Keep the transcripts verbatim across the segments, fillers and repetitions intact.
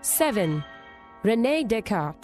seven. René Descartes.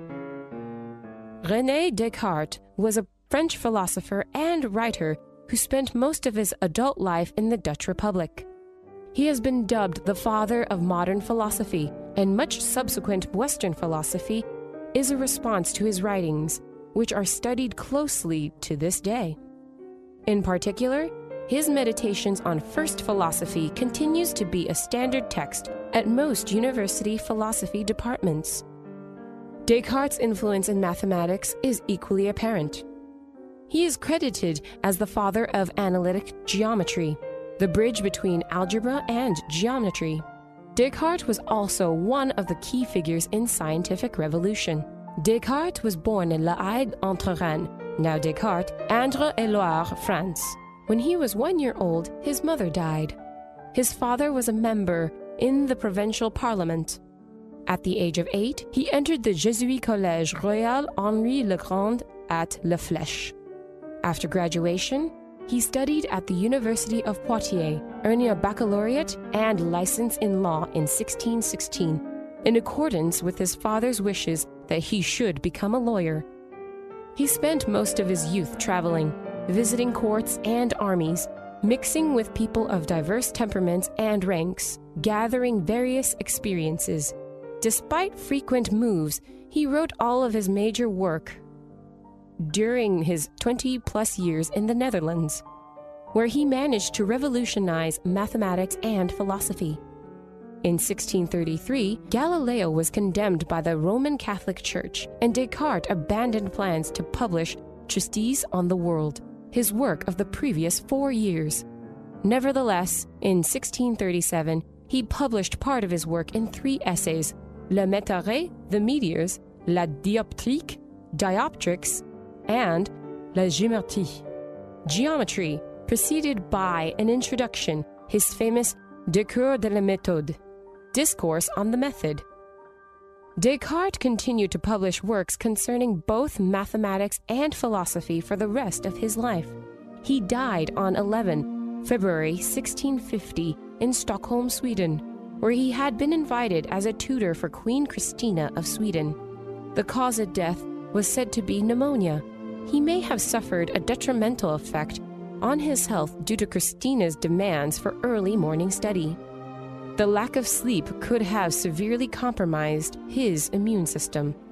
René Descartes was a French philosopher and writer who spent most of his adult life in the Dutch Republic. He has been dubbed the father of modern philosophy, and much subsequent Western philosophy is a response to his writings, which are studied closely to this day. In particular, his Meditations on First Philosophy continues to be a standard text at most university philosophy departments. Descartes' influence in mathematics is equally apparent. He is credited as the father of analytic geometry, the bridge between algebra and geometry. Descartes was also one of the key figures in scientific revolution. Descartes was born in La Haye-entre-Rennes, now Descartes, Indre-et-Loire, France. When he was one year old, his mother died. His father was a member in the provincial parliament. At the age of eight, he entered the Jesuit Collège Royal Henri le Grand at La Flèche. After graduation, he studied at the University of Poitiers, earning a baccalaureate and license in law in sixteen sixteen, in accordance with his father's wishes that he should become a lawyer. He spent most of his youth traveling, visiting courts and armies, mixing with people of diverse temperaments and ranks, gathering various experiences. Despite frequent moves, he wrote all of his major work during his twenty-plus years in the Netherlands, where he managed to revolutionize mathematics and philosophy. In sixteen thirty-three, Galileo was condemned by the Roman Catholic Church, and Descartes abandoned plans to publish Treatise on the World, his work of the previous four years. Nevertheless, in sixteen thirty-seven, he published part of his work in three essays: Le Métairie, the meteors, La Dioptrique, dioptrics, and La Géométrie, geometry, preceded by an introduction, his famous Discours de la méthode, discourse on the method. Descartes continued to publish works concerning both mathematics and philosophy for the rest of his life. He died on the eleventh of February sixteen fifty in Stockholm, Sweden, where he had been invited as a tutor for Queen Christina of Sweden. The cause of death was said to be pneumonia. He may have suffered a detrimental effect on his health due to Christina's demands for early morning study. The lack of sleep could have severely compromised his immune system.